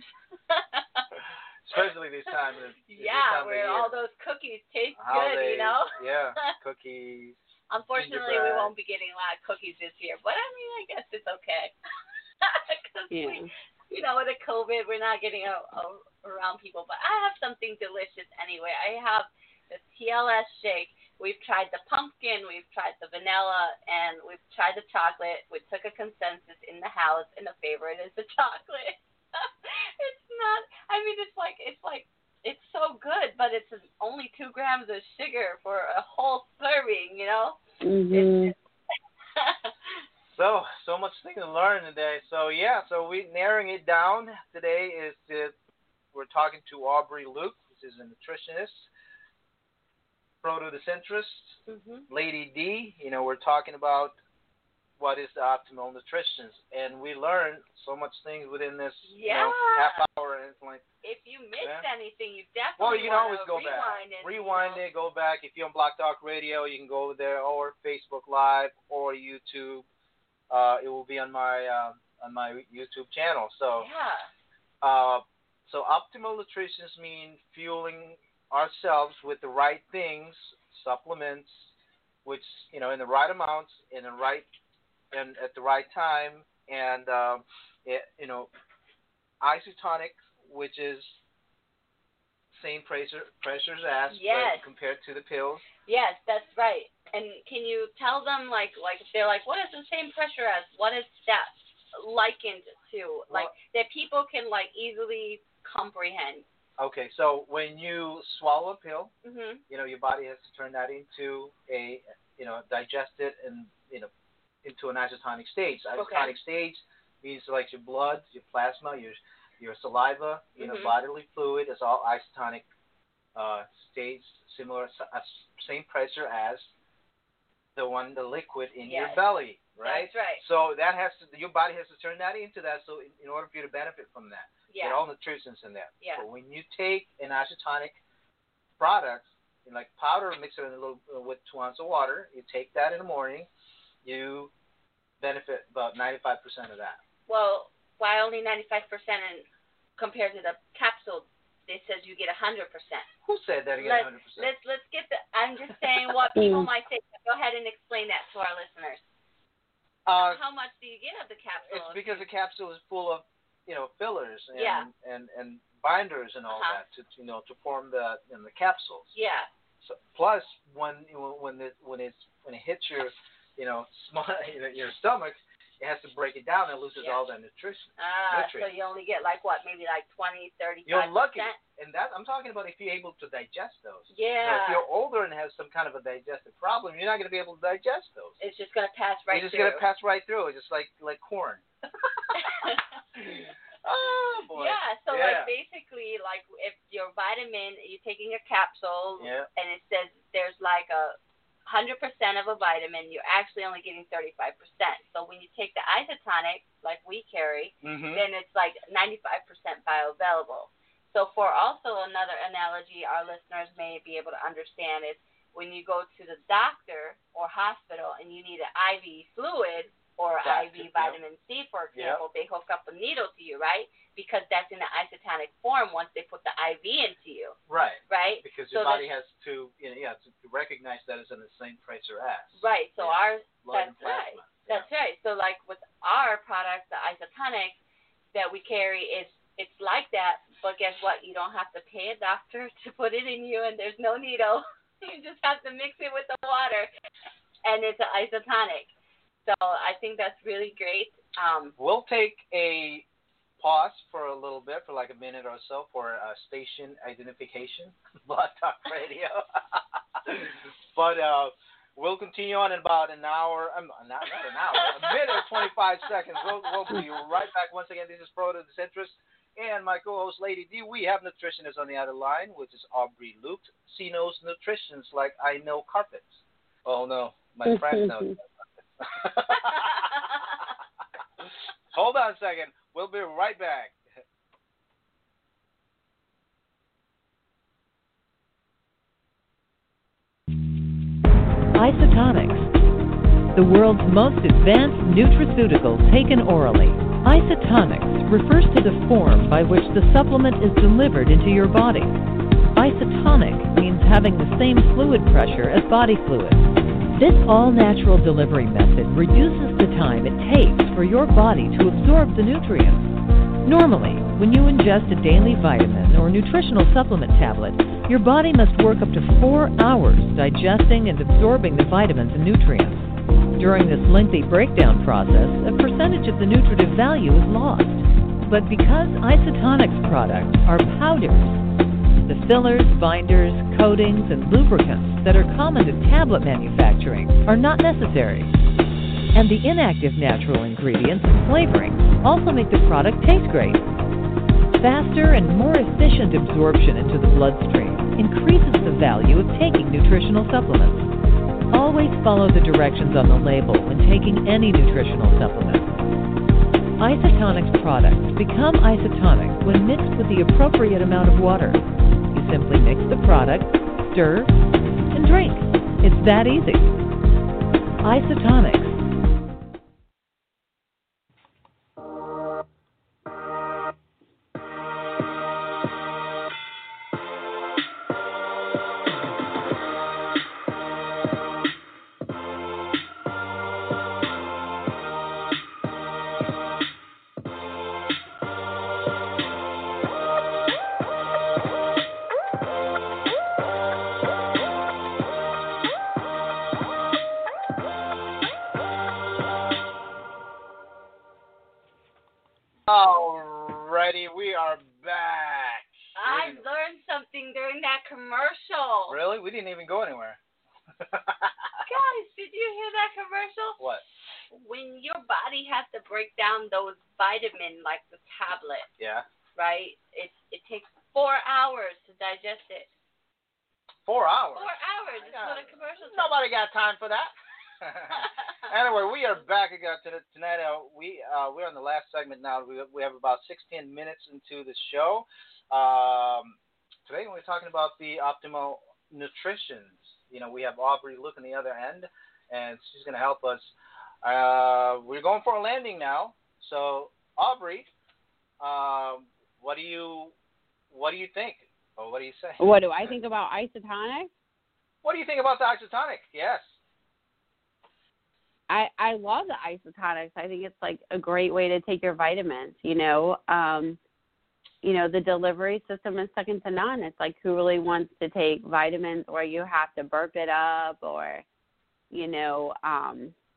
especially this time. This, this Yeah, time of where year. all those cookies taste Holidays, good, you know. Yeah, cookies. Unfortunately, we gingerbread. won't be getting a lot of cookies this year, but I mean, I guess it's okay. Because Yeah. we, you know, with the COVID, we're not getting a, a, around people. But I have something delicious anyway. I have the T L S shake. We've tried the pumpkin, we've tried the vanilla, and we've tried the chocolate. We took a consensus in the house, and the favorite is the chocolate. It's not. I mean, it's like it's like it's so good, but it's only two grams of sugar for a whole serving. You know. Mhm. So, so much thing to learn today. So, yeah, so we narrowing it down today is to, we're talking to Aubrey Luke, which is a nutritionist, proto-decentrist, Mhm. Lady D. You know, we're talking about what is the optimal nutrition, and we learned so much things within this you know, Yeah. half hour, and it's like, If you missed Yeah. anything, you definitely well, you can wanna always go rewind back, it. rewind you know? it, go back. If you're on Block Talk Radio, you can go there, or Facebook Live, or YouTube. Uh, it will be on my uh, on my YouTube channel. So, Yeah. uh, so optimal nutrition means fueling ourselves with the right things, supplements, which you know in the right amounts, in the right and at the right time, and um, it, you know, isotonic, which is same pressure pressures as Yes. but compared to the pills. Yes, that's right. And can you tell them, like, like if they're like, what is the same pressure as? What is that likened to? Like, Well- that people can, like, easily comprehend. Okay, so when you swallow a pill, Mhm. you know, your body has to turn that into a, you know, digest it and, you know, into an isotonic stage. Isotonic Okay. stage means like your blood, your plasma, your your saliva, you know, Mhm. bodily fluid is all isotonic uh, stage, similar, uh, same pressure as the one, the liquid in your Yes. belly, right? That's right. So that has to, your body has to turn that into that. So in, in order for you to benefit from that, Yeah. get all nutrients in there. Yeah. So when you take an isotonic product, like powder, mix it in a little uh, with two ounces of water. You take that in the morning, you benefit about ninety-five percent of that. Well, why only ninety-five percent and compared to the capsule, it says you get one hundred percent. Who said that again? Let's, one hundred percent. let's, let's get the, I'm just saying what people might say. Go ahead and explain that to our listeners. Uh, How much do you get of the capsule? it's because the capsule is full of, you know, fillers and Yeah. and, and binders and all Uh-huh. that to, you know, to form the in the capsules. Yeah. So, plus, when when the, when it's when it hits your you know, small, your stomach, it has to break it down and loses Yeah. all that nutrition. Ah, nutrients. so you only get like what, maybe like twenty, thirty-five You're lucky, percent? and that I'm talking about if you're able to digest those. Yeah. Now, if you're older and have some kind of a digestive problem, you're not going to be able to digest those. It's just going to pass right You're just through. going to pass right through, just like like corn. Oh boy. Yeah, so yeah. like basically, like if your vitamin, you're taking a capsule, Yeah. and it says there's like a hundred percent of a vitamin, you're actually only getting thirty-five percent. So when you take the isotonic, like we carry, Mm-hmm. then it's like ninety-five percent bioavailable. So for also another analogy our listeners may be able to understand is when you go to the doctor or hospital and you need an I V fluid or Gotcha, I V yeah. vitamin C, for example, Yep. they hook up a needle to you, right? Because that's in the isotonic form once they put the I V into you, Right. right? Because So your body that's- has to, you know, yeah, to, to recognize that it's in the same tracer as. Right, so Yeah. our, Blood and that's right. plasma. That's right. So like with our product, the isotonic that we carry, is it's like that, but guess what? You don't have to pay a doctor to put it in you, and there's no needle. You just have to mix it with the water, and it's an isotonic. So I think that's really great. Um, We'll take a pause for a little bit, for like a minute or so, for uh, station identification. Blog Talk Radio. But uh, we'll continue on in about an hour. Um, not, not an hour. A minute and twenty-five seconds. We'll, we'll be right back. Once again, this is Pro to the Centrist and my co-host Lady D. We have nutritionists on the other line, which is Aubrey Luke. She knows nutritions like I know carpets. Oh no, my friend knows. Hold on a second. We'll be right back. Isotonics, the world's most advanced nutraceutical taken orally. Isotonics refers to the form by which the supplement is delivered into your body. Isotonic means having the same fluid pressure as body fluid. This all-natural delivery method reduces the time it takes for your body to absorb the nutrients. Normally, when you ingest a daily vitamin or nutritional supplement tablet, your body must work up to four hours digesting and absorbing the vitamins and nutrients. During this lengthy breakdown process, a percentage of the nutritive value is lost. But because Isotonics products are powders, the fillers, binders, coatings, and lubricants that are common to tablet manufacturing are not necessary. And the inactive natural ingredients and flavorings also make the product taste great. Faster and more efficient absorption into the bloodstream increases the value of taking nutritional supplements. Always follow the directions on the label when taking any nutritional supplement. Isotonics products become isotonic when mixed with the appropriate amount of water. You simply mix the product, stir, and drink. It's that easy. Isotonics. Alrighty, we are back. I learned something during that commercial. Really? We didn't even go anywhere. Guys, did you hear that commercial? What? When your body has to break down those vitamin, like the tablet, Yeah. right? It it takes four hours to digest it. Four hours. Four hours. That's what a commercial says. Nobody got time for that. Anyway, we are back again tonight. Uh, we uh, we're on the last segment now. We we have about sixteen minutes into the show. Um, today we're talking about the optimal nutrition. You know, we have Aubrey Luke on the other end, and she's going to help us. Uh, we're going for a landing now. So, Aubrey, um, what do you what do you think, or what do you say? What do I think about isotonic? What do you think about the isotonic? Yes. I, I love the isotonics. I think it's like a great way to take your vitamins, you know. Um, you know, the delivery system is second to none. It's like who really wants to take vitamins where you have to burp it up or, you know, um,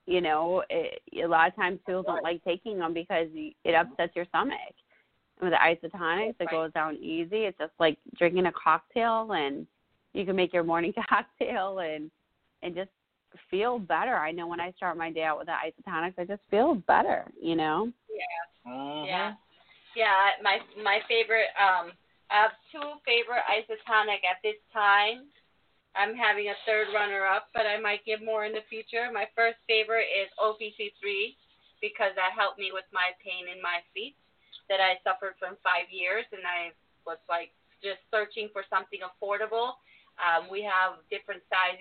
You know, it, a lot of times people don't like taking them because it upsets your stomach. And with the isotonics, it goes down easy. It's just like drinking a cocktail, and you can make your morning cocktail and and just feel better. I know when I start my day out with the isotonics, I just feel better, you know? Yeah. Mm-hmm. Yeah. Yeah, my my favorite, um, I have two favorite isotonic at this time. I'm having a third runner-up, but I might give more in the future. My first favorite is O P C three because that helped me with my pain in my feet that I suffered from five years, and I was like just searching for something affordable. Um, we have different sizes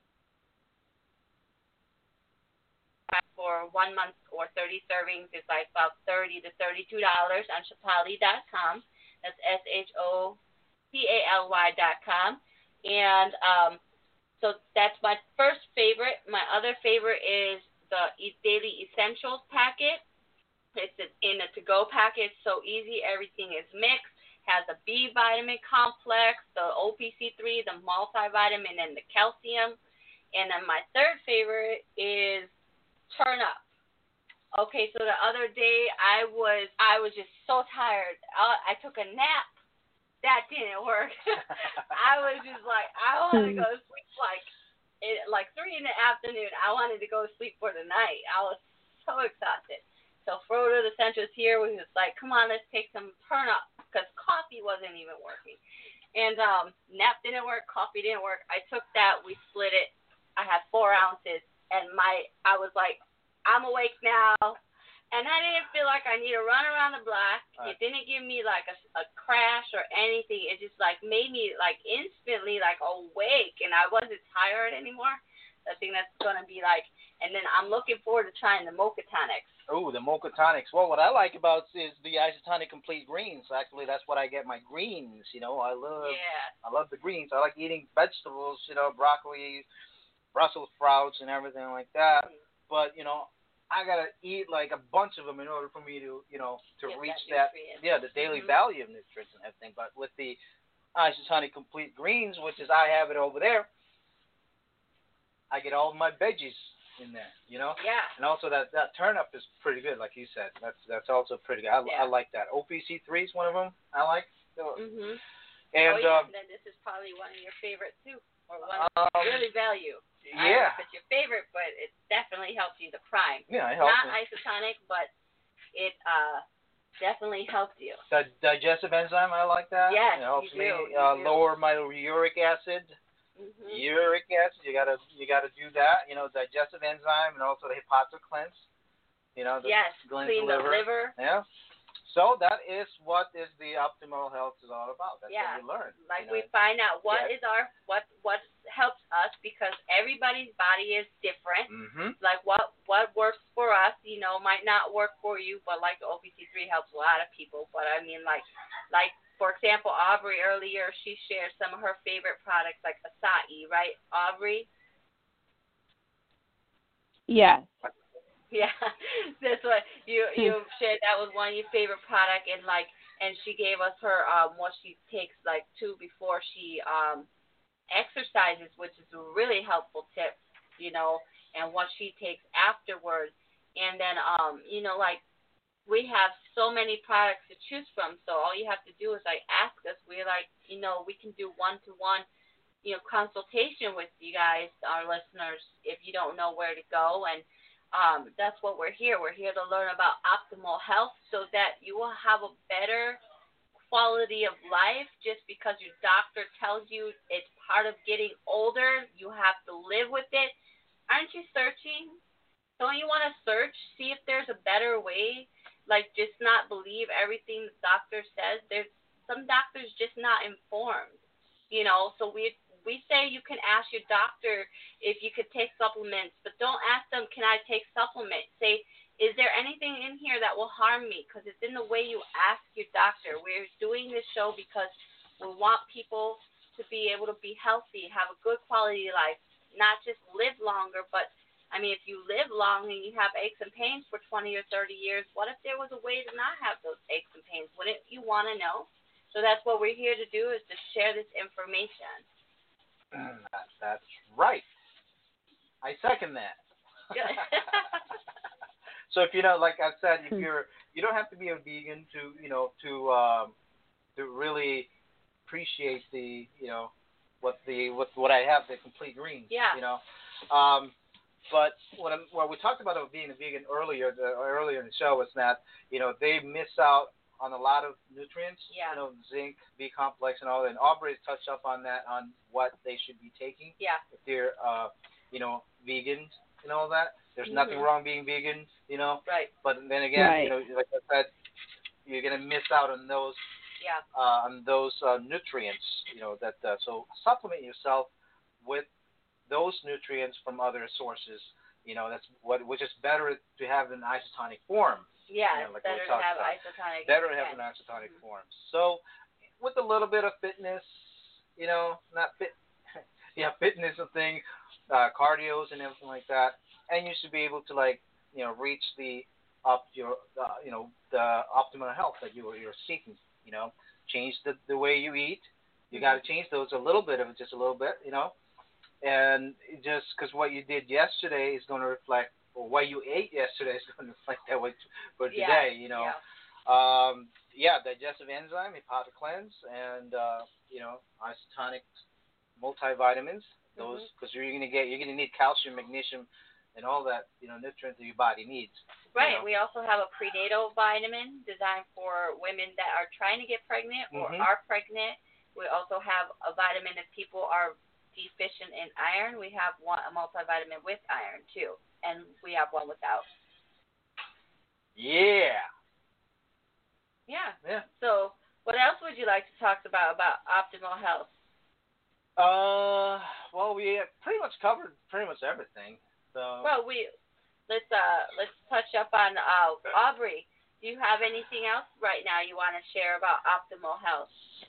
for one month or thirty servings. It's like about thirty to thirty-two dollars on Shapali dot com. That's S H O P A L Y dot com. And um, so that's my first favorite. My other favorite is the Daily Essentials packet. It's in a to-go packet. It's so easy. Everything is mixed. Has a B vitamin complex, the O P C three, the multivitamin, and the calcium. And then my third favorite is Turn Up. Okay, so the other day I was I was just so tired. I, I took a nap. That didn't work. I was just like, I wanted to go to sleep like it, like three in the afternoon. I wanted to go to sleep for the night. I was so exhausted. So Frodo the Centrist here was just like, come on, let's take some Turn Up, because coffee wasn't even working. And um, nap didn't work, coffee didn't work. I took that, we split it. I had four ounces, and my I was like, I'm awake now. And I didn't feel like I need to run around the block. Right. It didn't give me like a, a crash or anything. It just like made me like instantly like awake, and I wasn't tired anymore. I think that's going to be like, and then I'm looking forward to trying the Mocha Tonics. Oh, the Mocha Tonics. Well, what I like about is the Isotonic Complete Greens. Actually, that's what I get my greens. You know, I love yeah. I love the greens. I like eating vegetables, you know, broccoli, Brussels sprouts, and everything like that. Mm-hmm. But, you know, I got to eat like a bunch of them in order for me to, you know, to Get reach that, that, yeah, the daily mm-hmm. value of nutrients and everything. But with the Isotonic Complete Greens, which is I have it over there, I get all my veggies in there, you know? Yeah. And also that, that Turn Up is pretty good, like you said. That's that's also pretty good. I, yeah. I like that. O P C three is one of them I like. Mm-hmm. And, oh, yeah. um, then this is probably one of your favorites, too. Or one um, you really value. Yeah. I don't know if it's your favorite, but it definitely helps you, the Prime. Yeah, it helps Not me. isotonic, but it uh, definitely helps you. The digestive enzyme, I like that. Yes, it helps you me do, you uh, do. lower my uric acid. Mm-hmm. Uric acid, you gotta you gotta do that. You know, digestive enzyme and also the hepatic cleanse. You know, the yes, cleanse clean the the liver. Yeah. So that is what is the optimal health is all about. That's yeah. what we learn. Like you know? we find out what yes. is our what what helps us, because everybody's body is different. Mm-hmm. Like what what works for us, you know, might not work for you. But like the O P C three helps a lot of people. But I mean, like like for example, Aubrey earlier, she shared some of her favorite products like acai, right, Aubrey? Yes. Yeah, that's what you you shared. That was one of your favorite product, and like, and she gave us her um what she takes like two before she um exercises, which is a really helpful tip, you know, and what she takes afterwards, and then um you know like we have so many products to choose from, so all you have to do is like ask us. We're like, you know, we can do one to one, you know, consultation with you guys, our listeners, if you don't know where to go. And Um, that's what we're here. We're here to learn about optimal health so that you will have a better quality of life. Just because your doctor tells you it's part of getting older, you have to live with it. Aren't you searching? Don't you want to search, see if there's a better way? Like, just not believe everything the doctor says. There's some doctors just not informed, you know, so we We say you can ask your doctor if you could take supplements, but don't ask them, can I take supplements? Say, is there anything in here that will harm me? Because it's in the way you ask your doctor. We're doing this show because we want people to be able to be healthy, have a good quality of life, not just live longer, but, I mean, if you live long and you have aches and pains for twenty or thirty years, what if there was a way to not have those aches and pains? Wouldn't you want to know? So that's what we're here to do, is to share this information. That's right. I second that. So if you know, like I said, if Hmm. you're, you don't have to be a vegan to, you know, to um, to really appreciate the, you know, what the what what I have, the complete greens. Yeah. You know, um, but what I'm, what we talked about being a vegan earlier, the, earlier in the show was that, you know, they miss out on a lot of nutrients. Yeah. You know, zinc, B complex, and all that. And Aubrey's touched up on that, on what they should be taking Yeah. if they're, uh, you know, vegans and all that. There's Mhm. nothing wrong being vegan, you know. Right. But then again, Right. you know, like I said, you're gonna miss out on those Yeah. uh, on those uh, nutrients. You know that. Uh, so supplement yourself with those nutrients from other sources. You know, that's what, which is better to have in isotonic form. Yeah, You know, it's like better we to talked have about. isotonic. Better to have yeah. an isotonic form. So, with a little bit of fitness, you know, not fit, yeah, fitness and thing, uh, cardios and everything like that, and you should be able to, like, you know, reach the up your, uh, you know, the optimal health that you you're seeking. You know, change the the way you eat. You got to change those a little bit of it, just a little bit, you know, and just because what you did yesterday is going to reflect, or what you ate yesterday is going to reflect that way for today, Yeah. you know. Yeah. Um, yeah, digestive enzyme, hepatic cleanse, and uh, you know, isotonic multivitamins. Those, because Mhm. you're gonna get, you're gonna need calcium, magnesium, and all that, you know, nutrients that your body needs. Right. You know? We also have a prenatal vitamin designed for women that are trying to get pregnant or Mhm. are pregnant. We also have a vitamin if people are deficient in iron. We have one a multivitamin with iron too, and we have one without. Yeah. Yeah. Yeah. So, what else would you like to talk about about optimal health? Uh, well, we have pretty much covered pretty much everything. So. Well, we let's uh let's touch up on uh Aubrey. Do you have anything else right now you want to share about optimal health?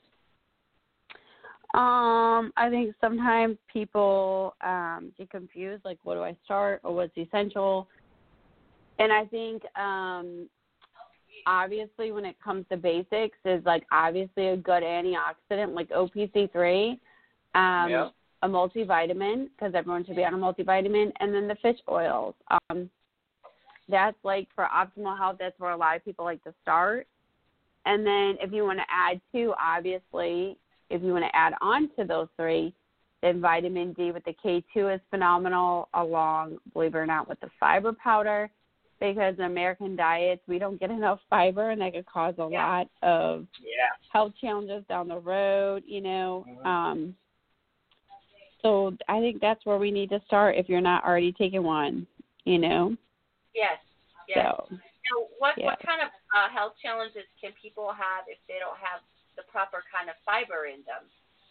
Um, I think sometimes people um, get confused, like, what do I start or what's essential? And I think, um, obviously, when it comes to basics, is like obviously a good antioxidant like O P C three, um, Yeah. a multivitamin, because everyone should be on a multivitamin, and then the fish oils. Um, that's like for optimal health. That's where a lot of people like to start. And then if you want to add to, obviously, if you want to add on to those three, then vitamin D with the K two is phenomenal, along, believe it or not, with the fiber powder, because in American diets, we don't get enough fiber, and that could cause a Yeah. lot of Yeah. health challenges down the road, you know. Mhm. Um, so I think that's where we need to start if you're not already taking one, you know. Yes. Yes. So, So what yeah. what kind of uh, health challenges can people have if they don't have the proper kind of fiber in them?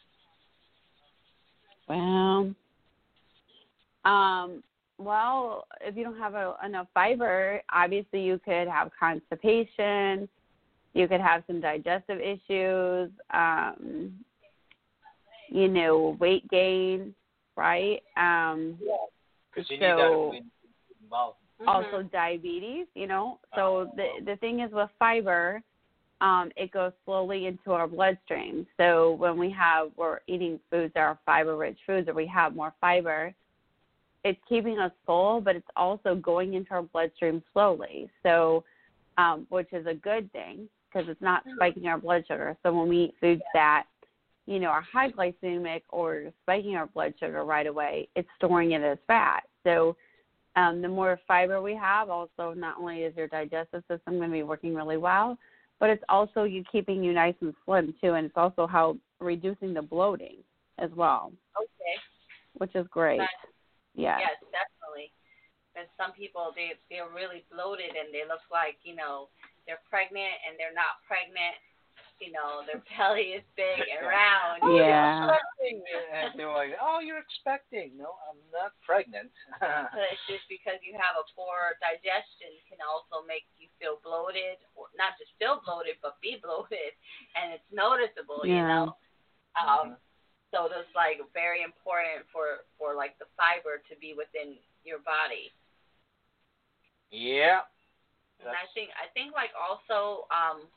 Well, um, well, if you don't have a, enough fiber, obviously you could have constipation. You could have some digestive issues. Um, you know, weight gain, right? Um, Because you need so- that involved. Also Mhm. diabetes, you know. So the the thing is with fiber, um, it goes slowly into our bloodstream. So when we have we're eating foods that are fiber rich foods, or we have more fiber, it's keeping us full, but it's also going into our bloodstream slowly. So, um, which is a good thing because it's not spiking our blood sugar. So when we eat foods that, you know, are high glycemic or spiking our blood sugar right away, it's storing it as fat. So Um, the more fiber we have, also not only is your digestive system going to be working really well, but it's also you keeping you nice and slim too, and it's also how reducing the bloating as well, Okay. which is great. Nice. Yeah. Yes, definitely. And some people they they're really bloated and they look like, you know, they're pregnant and they're not pregnant. You know, their belly is big and round. Oh, Yeah. you're expecting. And they were like, oh, you're expecting. No, I'm not pregnant. But it's just because you have a poor digestion can also make you feel bloated, or not just feel bloated, but be bloated, and it's noticeable, you Yeah. know. Um, Mhm. so it's like very important for for like the fiber to be within your body. Yeah. And I That's- think I think like also um,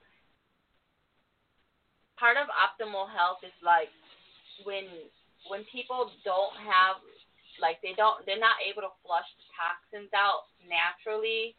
part of optimal health is like when when people don't have like they don't they're not able to flush the toxins out naturally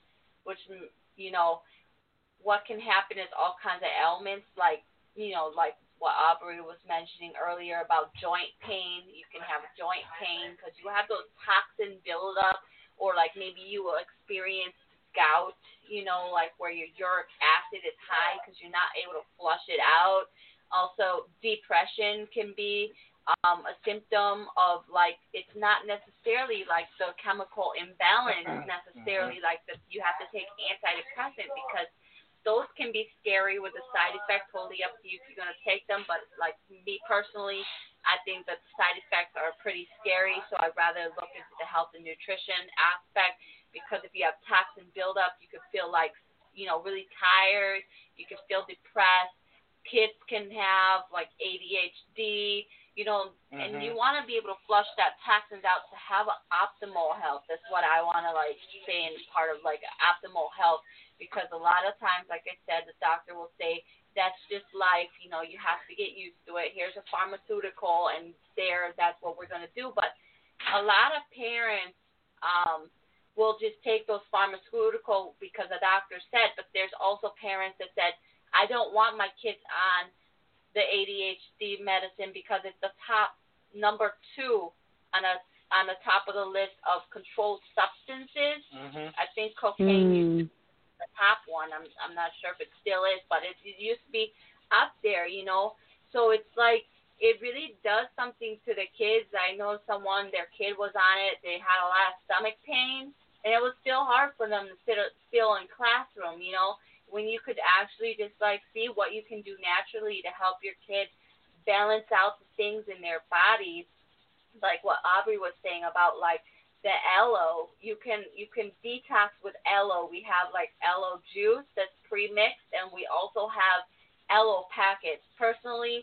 which, you know, what can happen is all kinds of ailments, like, you know, like what Aubrey was mentioning earlier about joint pain. You can have joint pain because you have those toxin buildup, or like maybe you will experience gout, you know, like where your uric acid is high because you're not able to flush it out. Also, depression can be um, a symptom of, like, it's not necessarily like the chemical imbalance necessarily, like that you have to take antidepressant, because those can be scary with the side effect. Totally up to you if you're going to take them. But like me personally, I think that the side effects are pretty scary. So I'd rather look into the health and nutrition aspect, because if you have toxin buildup, you could feel like, you know, really tired. You could feel depressed. Kids can have like A D H D, you know, mm-hmm. and you want to be able to flush that toxins out to have an optimal health. That's what I want to like say in part of like optimal health. Because a lot of times, like I said, the doctor will say, that's just life, you know, you have to get used to it. Here's a pharmaceutical, and there, that's what we're going to do. But a lot of parents um, will just take those pharmaceutical because the doctor said, but there's also parents that said, I don't want my kids on the A D H D medicine because it's the top number two on a on the top of the list of controlled substances. Mm-hmm. I think cocaine mm. used to be the top one. I'm I'm not sure if it still is, but it, it used to be up there, you know. So it's like it really does something to the kids. I know someone, their kid was on it. They had a lot of stomach pain, and it was still hard for them to sit still in classroom, you know, when you could actually just like see what you can do naturally to help your kid balance out the things in their bodies, like what Aubrey was saying about like the aloe. You can you can detox with aloe. We have like aloe juice that's pre-mixed, and we also have aloe packets. Personally,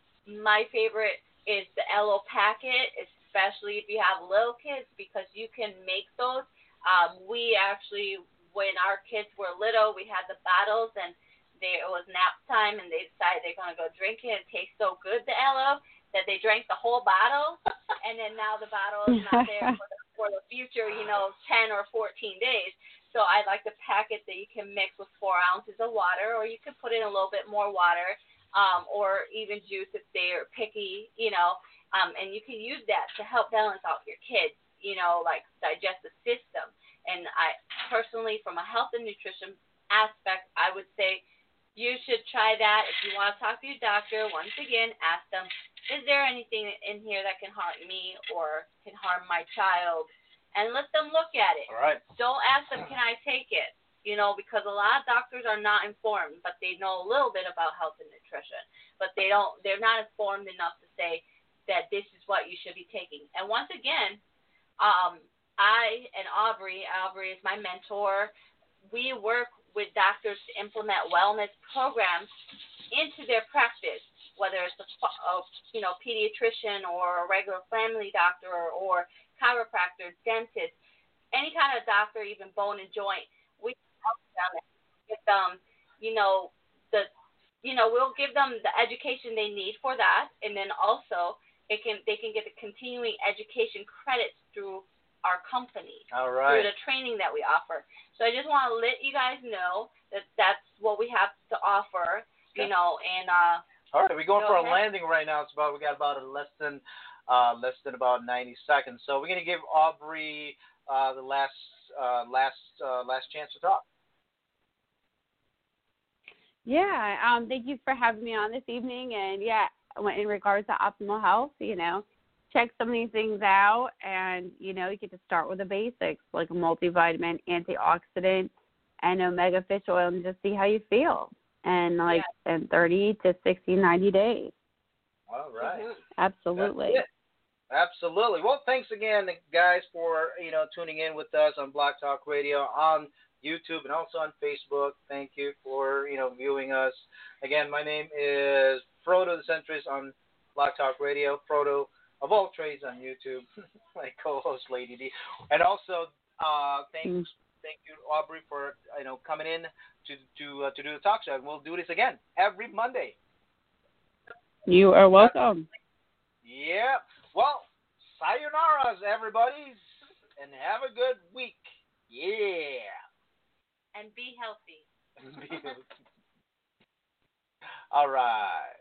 my favorite is the aloe packet, especially if you have little kids, because you can make those. Um, we actually, when our kids were little, we had the bottles, and they, it was nap time, and they decided they're going to go drink it. It tastes so good, the aloe, that they drank the whole bottle, and then now the bottle is not there for the, for the future, you know, ten or fourteen days. So I like the packet that you can mix with four ounces of water, or you could put in a little bit more water, um, or even juice if they're picky, you know, um, and you can use that to help balance out your kids, you know, like digestive system. And I personally, from a health and nutrition aspect, I would say you should try that. If you want to talk to your doctor, once again, ask them, is there anything in here that can harm me or can harm my child? And let them look at it. All right. Don't ask them, can I take it? You know, because a lot of doctors are not informed, but they know a little bit about health and nutrition. But they don't, they're not informed enough to say that this is what you should be taking. And once again, um, I and Aubrey, Aubrey is my mentor, we work with doctors to implement wellness programs into their practice, whether it's a, a you know, pediatrician or a regular family doctor or, or chiropractor, dentist, any kind of doctor, even bone and joint. We help them give them, you know, the, you know, we'll give them the education they need for that, and then also it can they can get the continuing education credits through our company, all right, through the training that we offer. So I just want to let you guys know that that's what we have to offer, you okay. know, and uh. All right, we're going go for ahead. a landing right now. It's about we got about a less than uh, less than about ninety seconds. So we're gonna give Aubrey uh, the last uh, last uh, last chance to talk. Yeah, um, thank you for having me on this evening. And yeah, in regards to optimal health, you know, check some of these things out, and you know, you get to start with the basics like a multivitamin, antioxidant, and omega fish oil, and just see how you feel. And like yeah. in thirty to sixty, ninety days. All right. Mm-hmm. Absolutely. Absolutely. Well, thanks again, guys, for you know tuning in with us on Blog Talk Radio on YouTube and also on Facebook. Thank you for you know viewing us. Again, my name is Frodo the Centrist on Blog Talk Radio. Frodo of all trades on YouTube. My co-host Lady D, and also uh, thanks. Mm. Thank you, Aubrey, for you know coming in to to uh, to do the talk show. And we'll do this again every Monday. You are welcome. Yeah. Well, sayonara, everybody, and have a good week. Yeah. and be healthy. All right.